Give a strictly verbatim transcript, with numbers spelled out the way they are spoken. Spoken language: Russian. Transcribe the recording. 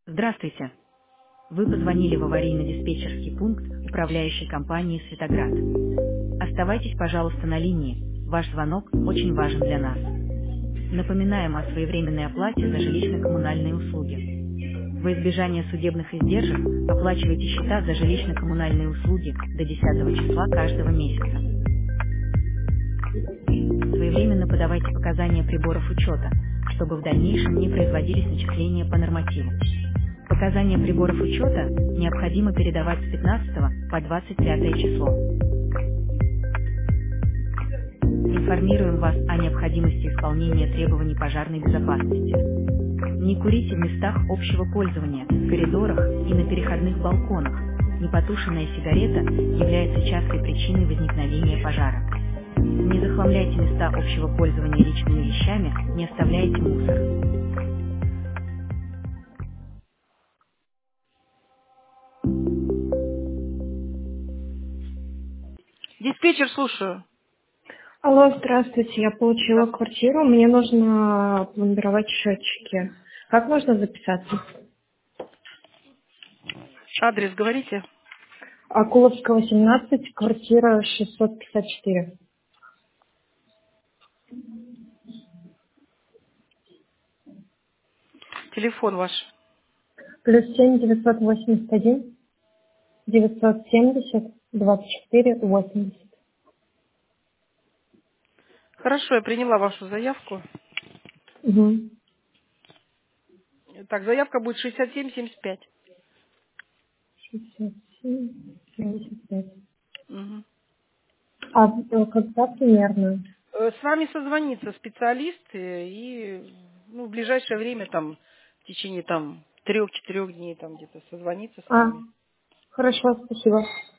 Здравствуйте. Вы позвонили в аварийно-диспетчерский пункт управляющей компании «Светоград». Оставайтесь, пожалуйста, на линии. Ваш звонок очень важен для нас. Напоминаем о своевременной оплате за жилищно-коммунальные услуги. Во избежание судебных издержек оплачивайте счета за жилищно-коммунальные услуги до десятого числа каждого месяца. Своевременно подавайте показания приборов учета, чтобы в дальнейшем не производились начисления по нормативу. Показания приборов учета необходимо передавать с пятнадцатого по двадцать пятое число. Информируем вас о необходимости исполнения требований пожарной безопасности. Не курите в местах общего пользования, в коридорах и на переходных балконах. Непотушенная сигарета является частой причиной возникновения пожара. Не захламляйте места общего пользования личными вещами, не оставляйте мусор. Диспетчер, слушаю. Алло, здравствуйте. Я получила Здравствуйте. квартиру. Мне нужно пломбировать счетчики. Как можно записаться? Адрес говорите. Акуловского, семнадцать, квартира шестьсот пятьдесят четыре. Телефон ваш. Плюс семь девятьсот восемьдесят один девятьсот семьдесят двадцать четыре восемьдесят. Хорошо, я приняла вашу заявку. Угу. Так, заявка будет шестьдесят семь семьдесят пять. шестьдесят семь семьдесят пять. Мгм. А э, когда примерно? Э, С вами созвонится специалист э, и ну, в ближайшее время, там, в течение там трех-четырех дней там где-то созвонится с А, вами. хорошо, спасибо.